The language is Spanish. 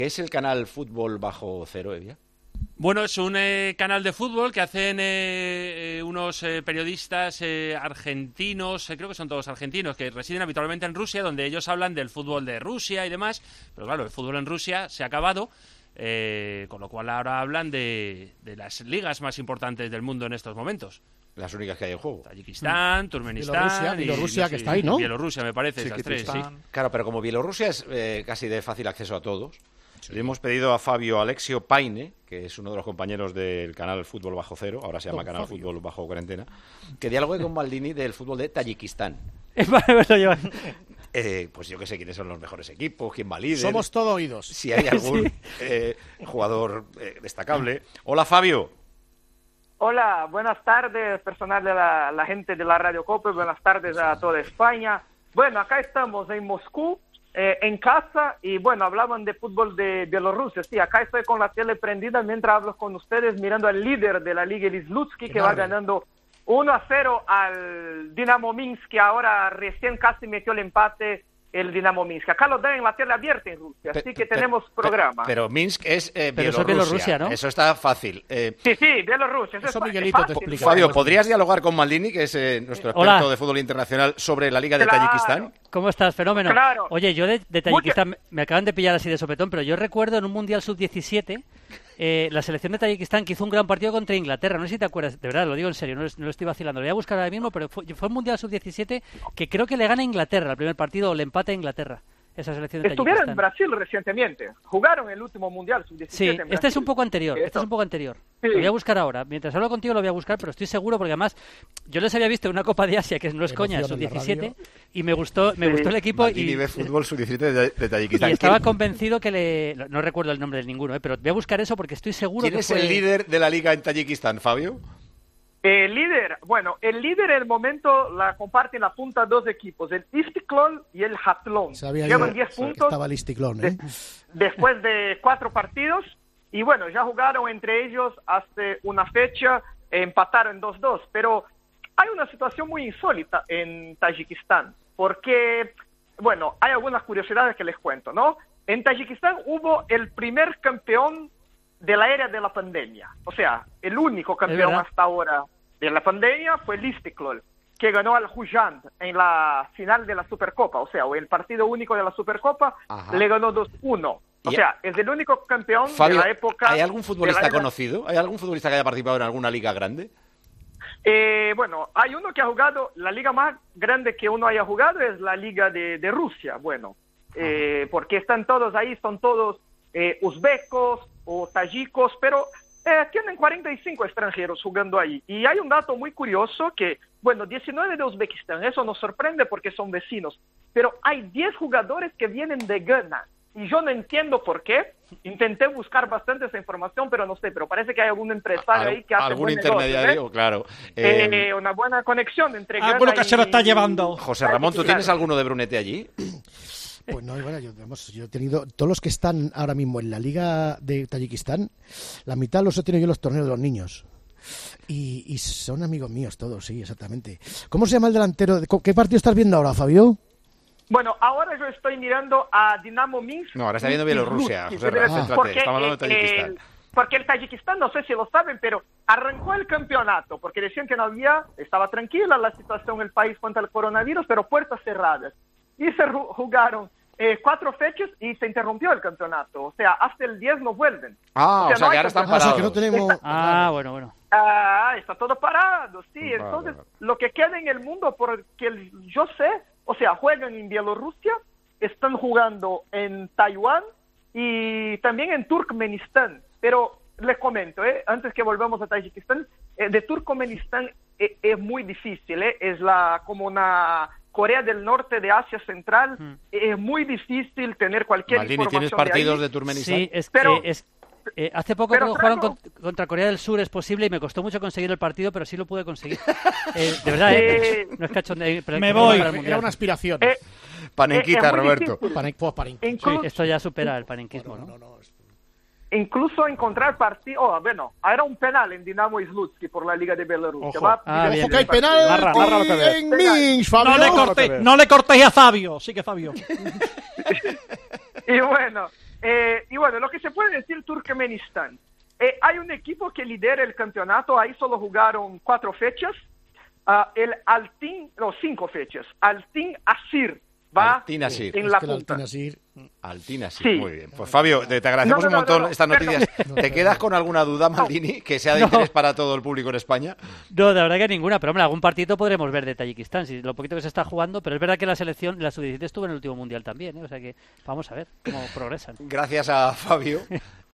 ¿Qué es el canal Fútbol Bajo Cero, Evia? Bueno, es un canal de fútbol que hacen unos periodistas argentinos, creo que son todos argentinos, que residen habitualmente en Rusia, donde ellos hablan del fútbol de Rusia y demás. Pero claro, el fútbol en Rusia se ha acabado, con lo cual ahora hablan de las ligas más importantes del mundo en estos momentos. Las únicas que hay en juego. Tayikistán, Turkmenistán... Bielorrusia, que está ahí, ¿no? Bielorrusia, me parece, esas tres, sí. Claro, pero como Bielorrusia es casi de fácil acceso a todos, le hemos pedido a Fabio Alexio Paine, que es uno de los compañeros del canal Fútbol Bajo Cero, ahora se llama Canal Fútbol Bajo Cuarentena, que dialogue con Maldini del fútbol de Tayikistán. Pues yo que sé quiénes son los mejores equipos, quién va líder. Somos todo oídos. Si hay algún jugador destacable. Hola, Fabio. Hola, buenas tardes, personal de la gente de la Radio Copa, buenas tardes a toda España. Bueno, acá estamos en Moscú, en casa, y bueno, hablaban de fútbol de Bielorrusia. Sí, acá estoy con la tele prendida mientras hablo con ustedes, mirando al líder de la Liga, el Slutsky, que va ganando 1-0 al Dinamo Minsk, que ahora recién casi metió el empate el Dinamo Minsk. Acá lo dan en la tele abierta en Rusia, así que tenemos programa. Pero Minsk es Pero eso es Bielorrusia, ¿no? Eso está fácil. Sí, Bielorrusia. Eso Miguelito te explica. Fabio, ¿podrías dialogar con Maldini, que es nuestro experto de fútbol internacional, sobre la Liga de Tayikistán? ¿Cómo estás, fenómeno? Claro. Oye, yo de Tayikistán me acaban de pillar así de sopetón, pero yo recuerdo en un Mundial Sub-17 la selección de Tayikistán que hizo un gran partido contra Inglaterra. No sé si te acuerdas, de verdad, lo digo en serio, no lo estoy vacilando. Lo voy a buscar ahora mismo, pero fue un Mundial Sub-17 que creo que le gana a Inglaterra el primer partido, o le empata a Inglaterra. Esa selección de Estuvieron en Brasil recientemente. Jugaron el último Mundial Sub-17 Sí, en Brasil. este es un poco anterior. Sí. Lo voy a buscar ahora. Mientras hablo contigo lo voy a buscar, pero estoy seguro porque además yo les había visto en una Copa de Asia, que no es coña, Sub-17, y me gustó el equipo. Maldini ve fútbol Sub-17 de Tayikistán. Y estaba convencido que no recuerdo el nombre de ninguno, pero voy a buscar eso porque estoy seguro ¿Quién es el líder de la Liga en Tayikistán, Fabio? El líder en el momento la comparten la punta dos equipos, el Istiklol y el Hatlon. Llevan 10 puntos estaba el Istiklol, después de 4 partidos, y bueno, ya jugaron entre ellos hace una fecha, empataron 2-2, pero hay una situación muy insólita en Tayikistán, porque, bueno, hay algunas curiosidades que les cuento, ¿no? En Tayikistán hubo el primer campeón de la era de la pandemia. O sea, el único campeón hasta ahora de la pandemia fue el Istiklol, que ganó al Hujand en la final de la Supercopa. O sea, el partido único de la Supercopa. Ajá. Le ganó 2-1. O sea, es el único campeón, Fabio, de la época... ¿Hay algún futbolista conocido? ¿Hay algún futbolista que haya participado en alguna liga grande? Bueno, hay uno que ha jugado, la liga más grande que uno haya jugado es la Liga de Rusia. Bueno, porque están todos ahí, son todos uzbecos o tayikos, pero tienen 45 extranjeros jugando ahí. Y hay un dato muy curioso que, bueno, 19 de Uzbekistán, eso nos sorprende porque son vecinos, pero hay 10 jugadores que vienen de Ghana. Y yo no entiendo por qué. Intenté buscar bastante esa información, pero no sé, pero parece que hay algún empresario ahí que hace algún buen intermediario, negocio, claro. Una buena conexión entre Ghana alguno que se lo está llevando. José Ramón, ¿tú tienes alguno de Brunete allí? Pues no, bueno, yo he tenido todos los que están ahora mismo en la Liga de Tayikistán, la mitad los he tenido yo en los torneos de los niños. Y son amigos míos todos, sí, exactamente. ¿Cómo se llama el delantero? ¿Qué partido estás viendo ahora, Fabio? Bueno, ahora yo estoy mirando a Dinamo Minsk. No, ahora está viendo Bielorrusia, José Ramón, porque estamos hablando de Tayikistán. Porque el Tayikistán, no sé si lo saben, pero arrancó el campeonato, porque decían que estaba tranquila la situación en el país contra el coronavirus, pero puertas cerradas. Y se jugaron 4 fechas y se interrumpió el campeonato. O sea, hasta el 10 no vuelven. O sea que ahora están parados. Que no tenemos... Bueno. Está todo parado, sí. Vale, entonces, lo que queda en el mundo, porque yo sé, o sea, juegan en Bielorrusia, están jugando en Taiwán y también en Turkmenistán. Pero les comento, antes que volvamos a Tayikistán, de Turkmenistán es muy difícil, es como una Corea del Norte de Asia Central. Es muy difícil tener cualquier Maldini, información. ¿tienes partidos de Turkmenistán? Sí, hace poco jugaron contra Corea del Sur, es posible, y me costó mucho conseguir el partido, pero sí lo pude conseguir. De verdad, no es cachondeo. Me voy. Era una aspiración. Panenquita, Roberto. Sí, esto ya supera el panenquismo, ¿no? Incluso encontrar partido, era un penal en Dinamo Slutsky por la Liga de Bielorrusia. Ojo que hay penal en Minsk, Fabio. No le cortéis a Fabio, sí que Fabio. Y bueno, Y bueno, lo que se puede decir Turkmenistán. Hay un equipo que lidera el campeonato, ahí solo jugaron 4 fechas. El Altin, no, 5 fechas. Altin Asir va Altin Asir. en Es la que el punta. Altin Asir, Altin Asir, Sí. muy bien. Pues Fabio, te agradecemos No, un montón no, estas perdón. noticias. ¿Te quedas con alguna duda, Maldini, que sea de No. interés para todo el público en España? No, de verdad que ninguna, pero hombre, algún partido podremos ver de Tayikistán, si lo poquito que se está jugando, pero es verdad que la selección, la sub-17 estuvo en el último mundial también, ¿eh? O sea que vamos a ver cómo progresan. Gracias a Fabio.